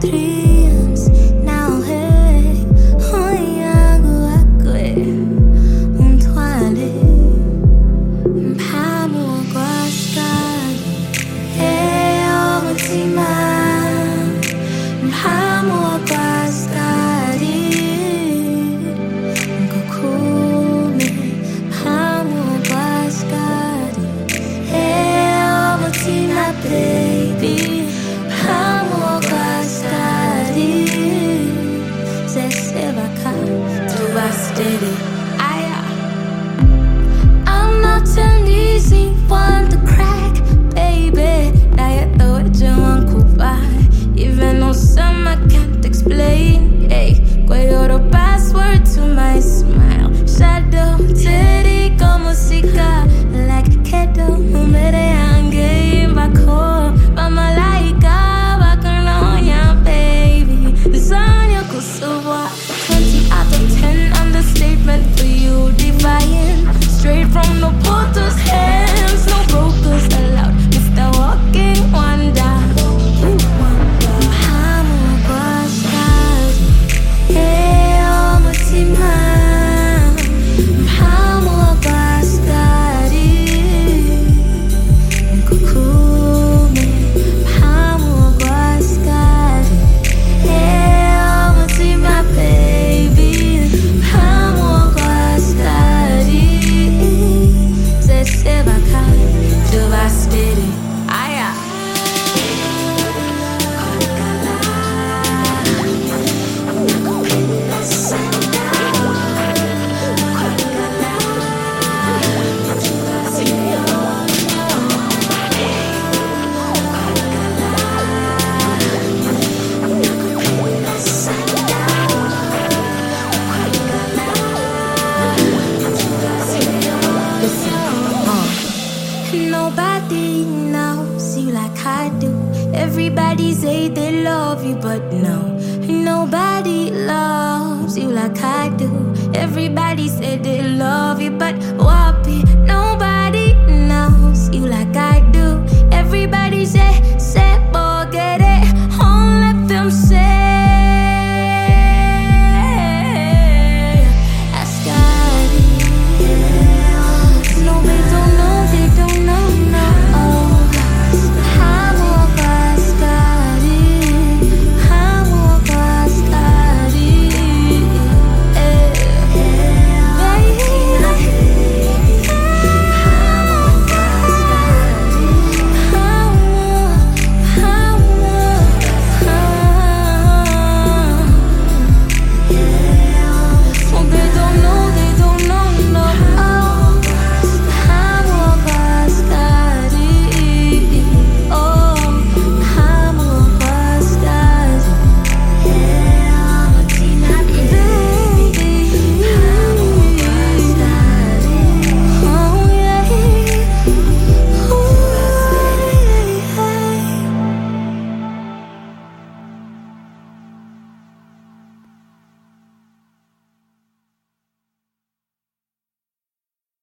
dreams now, hey, hoy hago akwe, untwale, mphamu kwa sky, hey, omutima, mphamu kwa sky, ngokhume, mphamu kwa sky, hey, omutima, baby. I'm not an easy one to crack, baby. Now you know what you want to buy. Even though some I can't explain. Hey, you're the password to my smile. Shadow, teddy, como música. Like keto, mere ange, bako. Mama laika, bakanoya, baby. Zanya kusuwa. 20 out of 10 understatement for you, divine. Straight from the porter's hands, no brokers allowed. Mr. Walking Wonder. Hamu kwa stars, hey, omutima. Hamu kwa stars, nkukume. Hamu kwa stars, hey, omutima, baby. Hamu kwa stars, zesebaka, devastated. Aya. Nobody knows you like I do. Everybody say they love you, but no, nobody loves you like I do. Everybody say they love you, but wapi, nobody knows you like I do.